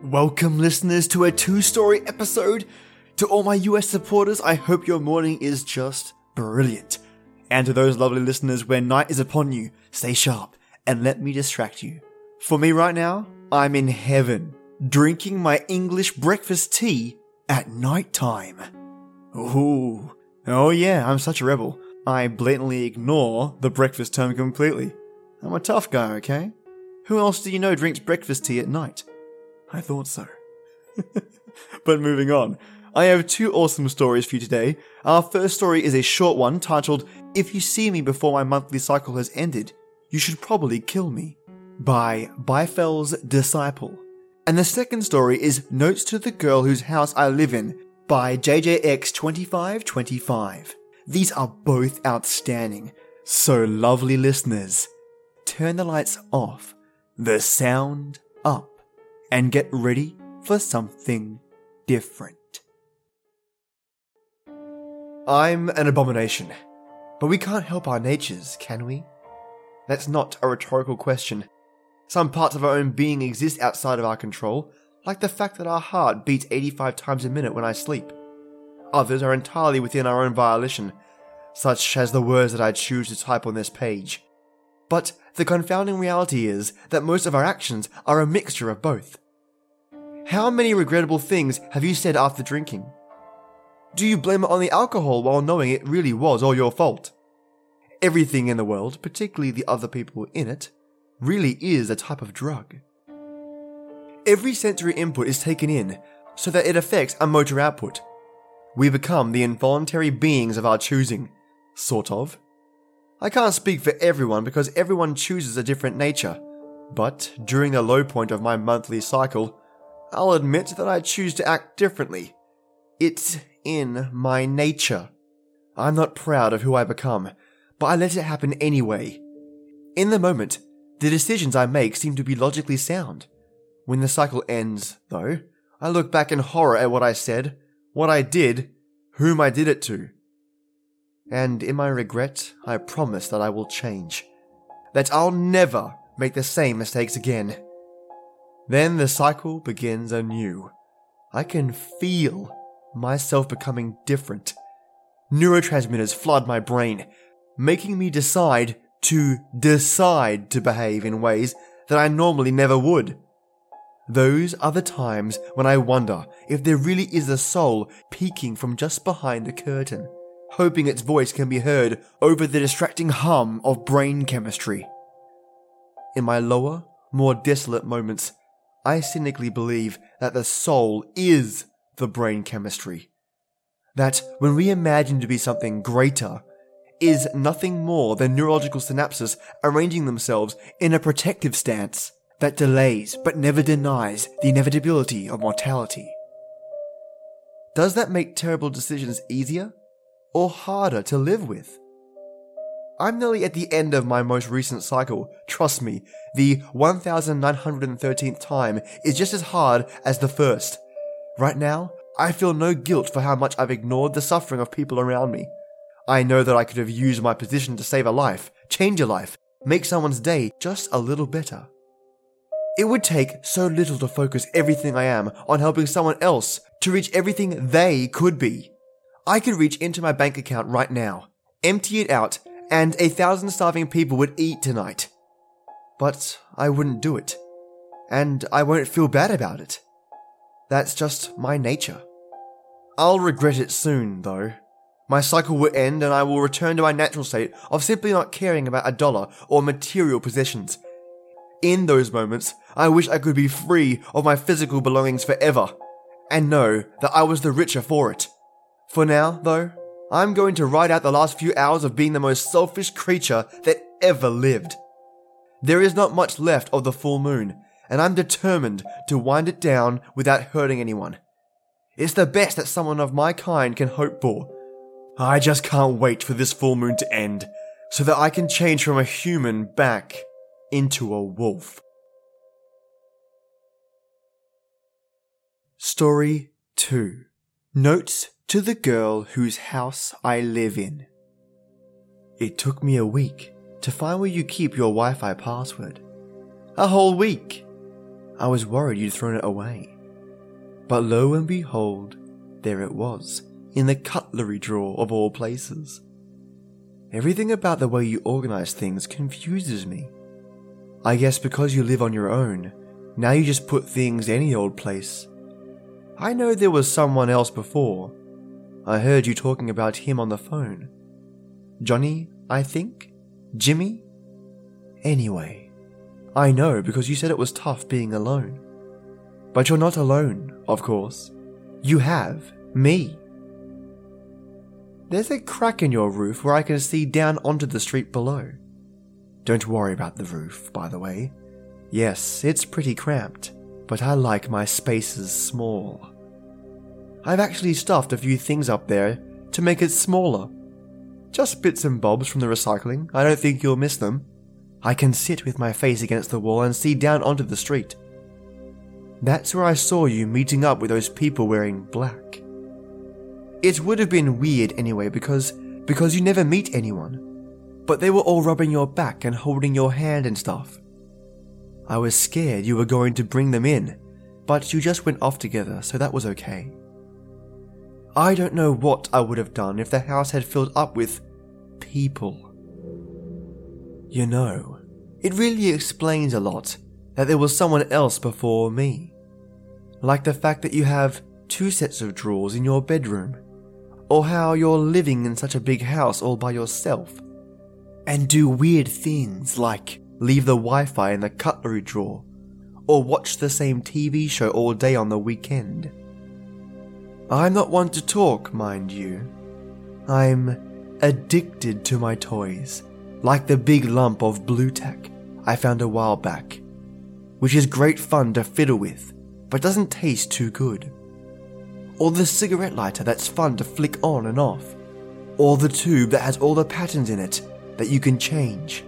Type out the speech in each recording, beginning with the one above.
Welcome, listeners, to a two-story episode. To all my US supporters, I hope your morning is just brilliant. And to those lovely listeners where night is upon you, stay sharp and let me distract you. For me right now, I'm in heaven, drinking my English breakfast tea at night time. Ooh. Oh yeah, I'm such a rebel. I blatantly ignore the breakfast term completely. I'm a tough guy, okay? Who else do you know drinks breakfast tea at night? I thought so. But moving on, I have two awesome stories for you today. Our first story is a short one titled, If You See Me Before My Monthly Cycle Has Ended, You Should Probably Kill Me, by Beifel's Disciple. And the second story is Notes to the Girl Whose House I Live In, by JJX2525. These are both outstanding. So lovely listeners, turn the lights off, the sound up, and get ready for something different. I'm an abomination, but we can't help our natures, can we? That's not a rhetorical question. Some parts of our own being exist outside of our control, like the fact that our heart beats 85 times a minute when I sleep. Others are entirely within our own volition, such as the words that I choose to type on this page. But the confounding reality is that most of our actions are a mixture of both. How many regrettable things have you said after drinking? Do you blame it on the alcohol while knowing it really was all your fault? Everything in the world, particularly the other people in it, really is a type of drug. Every sensory input is taken in so that it affects our motor output. We become the involuntary beings of our choosing, sort of. I can't speak for everyone because everyone chooses a different nature, but during the low point of my monthly cycle, I'll admit that I choose to act differently. It's in my nature. I'm not proud of who I become, but I let it happen anyway. In the moment, the decisions I make seem to be logically sound. When the cycle ends, though, I look back in horror at what I said, what I did, whom I did it to. And in my regret, I promise that I will change. That I'll never make the same mistakes again. Then the cycle begins anew. I can feel myself becoming different. Neurotransmitters flood my brain, making me decide to behave in ways that I normally never would. Those are the times when I wonder if there really is a soul peeking from just behind the curtain, hoping its voice can be heard over the distracting hum of brain chemistry. In my lower, more desolate moments, I cynically believe that the soul is the brain chemistry. That when we imagine to be something greater, is nothing more than neurological synapses arranging themselves in a protective stance that delays but never denies the inevitability of mortality. Does that make terrible decisions easier or harder to live with? I'm nearly at the end of my most recent cycle. Trust me, the 1913th time is just as hard as the first. Right now, I feel no guilt for how much I've ignored the suffering of people around me. I know that I could have used my position to save a life, change a life, make someone's day just a little better. It would take so little to focus everything I am on helping someone else to reach everything they could be. I could reach into my bank account right now, empty it out, and 1,000 starving people would eat tonight. But I wouldn't do it. And I won't feel bad about it. That's just my nature. I'll regret it soon, though. My cycle will end and I will return to my natural state of simply not caring about $1 or material possessions. In those moments, I wish I could be free of my physical belongings forever, and know that I was the richer for it. For now, though, I'm going to ride out the last few hours of being the most selfish creature that ever lived. There is not much left of the full moon, and I'm determined to wind it down without hurting anyone. It's the best that someone of my kind can hope for. I just can't wait for this full moon to end, so that I can change from a human back into a wolf. Story 2. Notes to the Girl Whose House I Live In. It took me a week to find where you keep your Wi-Fi password. A whole week. I was worried you'd thrown it away. But lo and behold, there it was, in the cutlery drawer of all places. Everything about the way you organize things confuses me. I guess because you live on your own, now you just put things any old place. I know there was someone else before. I heard you talking about him on the phone. Johnny, I think? Jimmy? Anyway, I know because you said it was tough being alone. But you're not alone, of course. You have me. There's a crack in your roof where I can see down onto the street below. Don't worry about the roof, by the way. Yes, it's pretty cramped, but I like my spaces small. I've actually stuffed a few things up there to make it smaller. Just bits and bobs from the recycling. I don't think you'll miss them. I can sit with my face against the wall and see down onto the street. That's where I saw you meeting up with those people wearing black. It would have been weird anyway because you never meet anyone. But they were all rubbing your back and holding your hand and stuff. I was scared you were going to bring them in, but you just went off together, so that was okay. I don't know what I would have done if the house had filled up with people. You know, it really explains a lot that there was someone else before me. Like the fact that you have 2 sets of drawers in your bedroom, or how you're living in such a big house all by yourself, and do weird things like leave the Wi-Fi in the cutlery drawer, or watch the same TV show all day on the weekend. I'm not one to talk, mind you. I'm addicted to my toys, like the big lump of blue tack I found a while back, which is great fun to fiddle with, but doesn't taste too good. Or the cigarette lighter that's fun to flick on and off, or the tube that has all the patterns in it that you can change.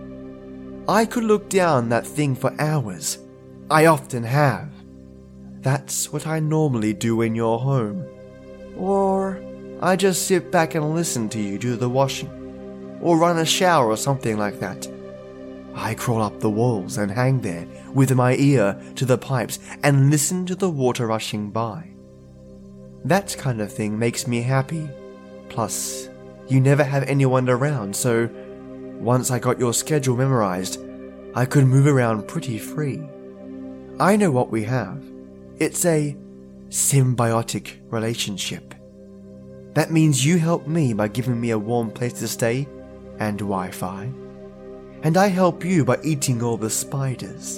I could look down that thing for hours. I often have. That's what I normally do in your home. Or I just sit back and listen to you do the washing, or run a shower or something like that. I crawl up the walls and hang there with my ear to the pipes and listen to the water rushing by. That kind of thing makes me happy. Plus, you never have anyone around, so once I got your schedule memorized, I could move around pretty free. I know what we have. It's a symbiotic relationship. That means you help me by giving me a warm place to stay and Wi-Fi, and I help you by eating all the spiders.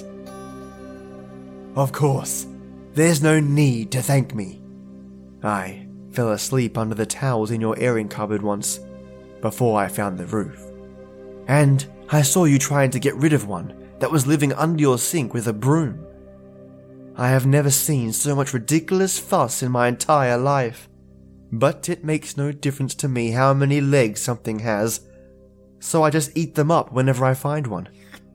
Of course, there's no need to thank me. I fell asleep under the towels in your airing cupboard once, before I found the roof. And I saw you trying to get rid of one that was living under your sink with a broom. I have never seen so much ridiculous fuss in my entire life. But it makes no difference to me how many legs something has, so I just eat them up whenever I find one.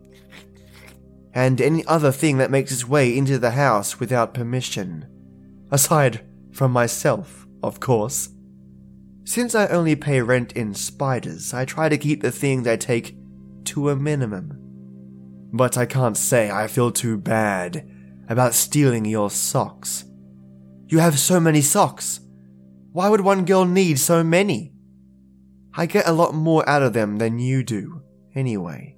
And any other thing that makes its way into the house without permission. Aside from myself, of course. Since I only pay rent in spiders, I try to keep the things I take to a minimum. But I can't say I feel too bad about stealing your socks. You have so many socks. Why would one girl need so many? I get a lot more out of them than you do, anyway.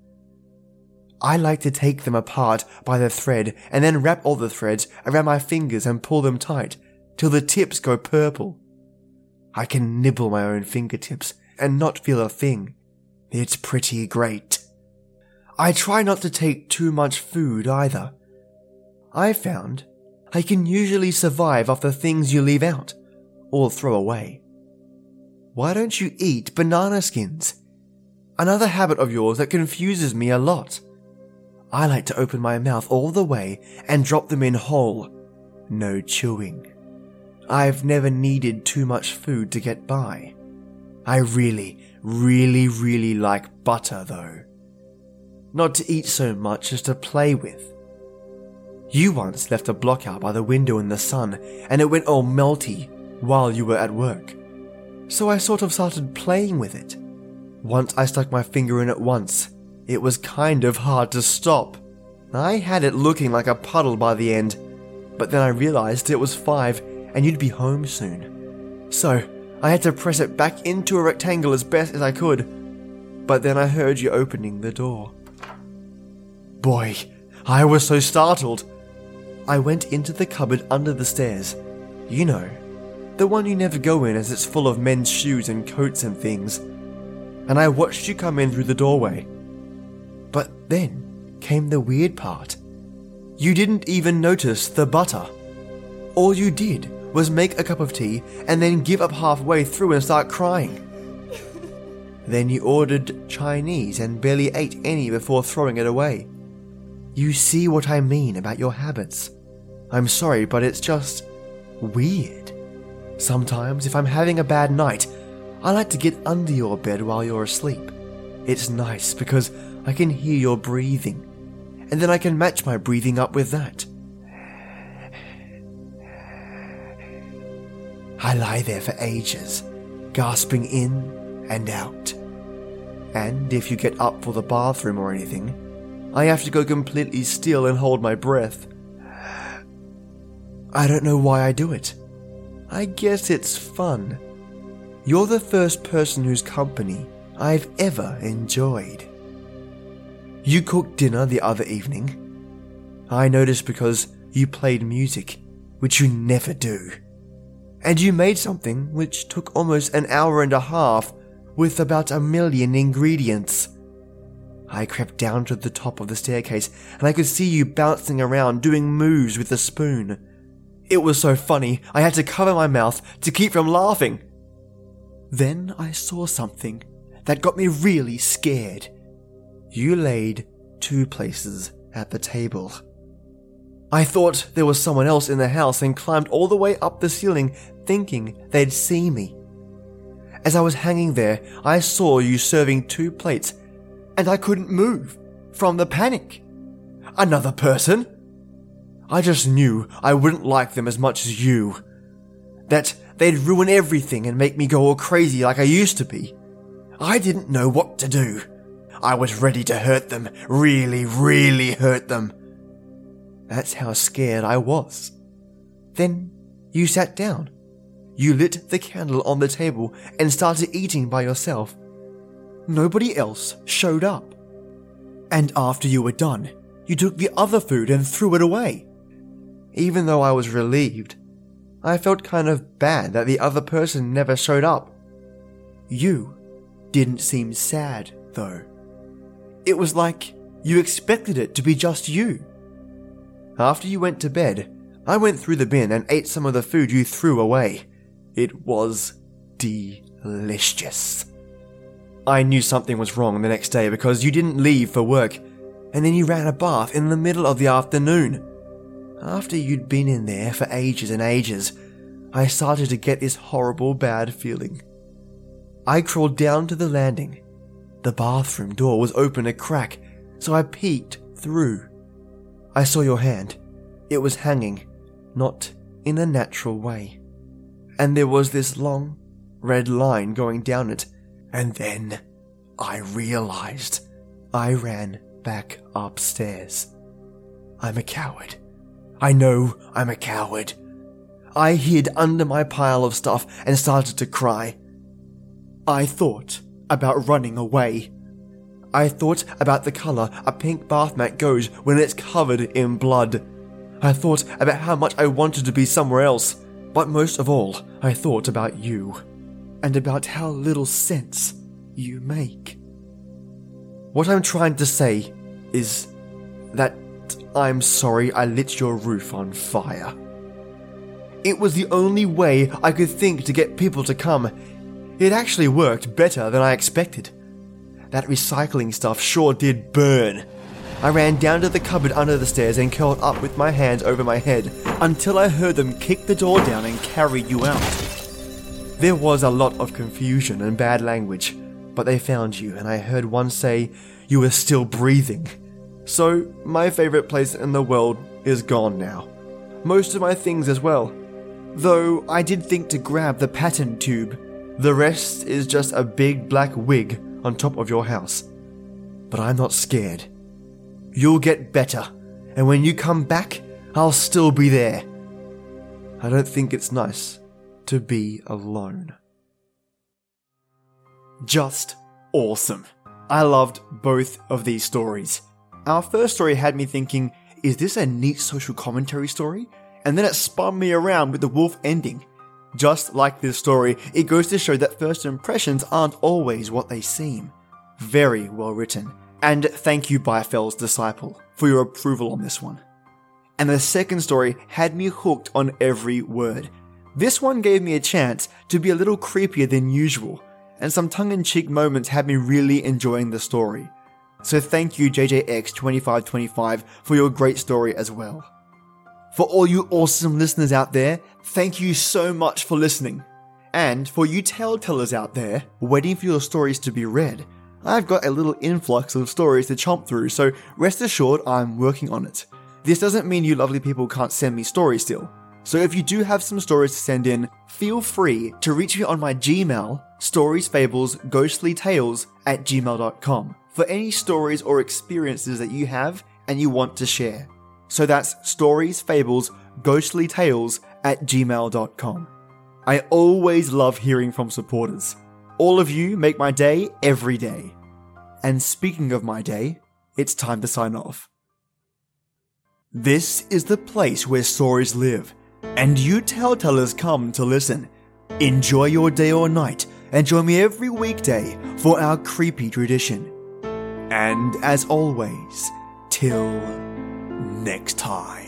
I like to take them apart by the thread and then wrap all the threads around my fingers and pull them tight till the tips go purple. I can nibble my own fingertips and not feel a thing. It's pretty great. I try not to take too much food either. I found I can usually survive off the things you leave out or throw away. Why don't you eat banana skins? Another habit of yours that confuses me a lot. I like to open my mouth all the way and drop them in whole. No chewing. I've never needed too much food to get by. I really like butter though. Not to eat so much as to play with. You once left a block out by the window in the sun and it went all melty while you were at work. So I sort of started playing with it. Once I stuck my finger in it once, it was kind of hard to stop. I had it looking like a puddle by the end, but then I realized it was 5 and you'd be home soon. So I had to press it back into a rectangle as best as I could, but then I heard you opening the door. Boy, I was so startled. I went into the cupboard under the stairs. You know, the one you never go in as it's full of men's shoes and coats and things. And I watched you come in through the doorway. But then came the weird part. You didn't even notice the butter. All you did was make a cup of tea and then give up halfway through and start crying. Then you ordered Chinese and barely ate any before throwing it away. You see what I mean about your habits. I'm sorry, but it's just weird. Sometimes, if I'm having a bad night, I like to get under your bed while you're asleep. It's nice because I can hear your breathing, and then I can match my breathing up with that. I lie there for ages, gasping in and out. And if you get up for the bathroom or anything, I have to go completely still and hold my breath. I don't know why I do it. I guess it's fun. You're the first person whose company I've ever enjoyed. You cooked dinner the other evening. I noticed because you played music, which you never do. And you made something which took almost an hour and a half with about 1 million ingredients. I crept down to the top of the staircase and I could see you bouncing around doing moves with the spoon. It was so funny, I had to cover my mouth to keep from laughing. Then I saw something that got me really scared. You laid 2 places at the table. I thought there was someone else in the house and climbed all the way up the ceiling thinking they'd see me. As I was hanging there, I saw you serving 2 plates and I couldn't move from the panic. Another person? I just knew I wouldn't like them as much as you. That they'd ruin everything and make me go all crazy like I used to be. I didn't know what to do. I was ready to hurt them, really, really hurt them. That's how scared I was. Then you sat down. You lit the candle on the table and started eating by yourself. Nobody else showed up. And after you were done, you took the other food and threw it away. Even though I was relieved, I felt kind of bad that the other person never showed up. You didn't seem sad, though. It was like you expected it to be just you. After you went to bed, I went through the bin and ate some of the food you threw away. It was delicious. I knew something was wrong the next day because you didn't leave for work, and then you ran a bath in the middle of the afternoon. After you'd been in there for ages and ages, I started to get this horrible bad feeling. I crawled down to the landing. The bathroom door was open a crack, so I peeked through. I saw your hand. It was hanging, not in a natural way. And there was this long, red line going down it. And then I realized I ran back upstairs. I'm a coward. I know I'm a coward. I hid under my pile of stuff and started to cry. I thought about running away. I thought about the color a pink bath mat goes when it's covered in blood. I thought about how much I wanted to be somewhere else, but most of all, I thought about you, and about how little sense you make. What I'm trying to say is that I'm sorry I lit your roof on fire. It was the only way I could think to get people to come. It actually worked better than I expected. That recycling stuff sure did burn. I ran down to the cupboard under the stairs and curled up with my hands over my head until I heard them kick the door down and carry you out. There was a lot of confusion and bad language, but they found you and I heard one say you were still breathing. So my favorite place in the world is gone now. Most of my things as well. Though I did think to grab the pattern tube. The rest is just a big black wig on top of your house. But I'm not scared. You'll get better. And when you come back, I'll still be there. I don't think it's nice to be alone. Just awesome. I loved both of these stories. Our first story had me thinking, is this a neat social commentary story? And then it spun me around with the wolf ending. Just like this story, it goes to show that first impressions aren't always what they seem. Very well written. And thank you, Bifell's Disciple, for your approval on this one. And the second story had me hooked on every word. This one gave me a chance to be a little creepier than usual, and some tongue-in-cheek moments had me really enjoying the story. So thank you, JJX2525, for your great story as well. For all you awesome listeners out there, thank you so much for listening. And for you tale-tellers out there, waiting for your stories to be read, I've got a little influx of stories to chomp through, so rest assured I'm working on it. This doesn't mean you lovely people can't send me stories still. So if you do have some stories to send in, feel free to reach me on my Gmail, storiesfablesghostlytales@gmail.com, for any stories or experiences that you have and you want to share. So that's storiesfablesghostlytales@gmail.com. I always love hearing from supporters. All of you make my day every day. And speaking of my day, it's time to sign off. This is the place where stories live, and you tale-tellers come to listen. Enjoy your day or night, and join me every weekday for our creepy tradition. And as always, till next time.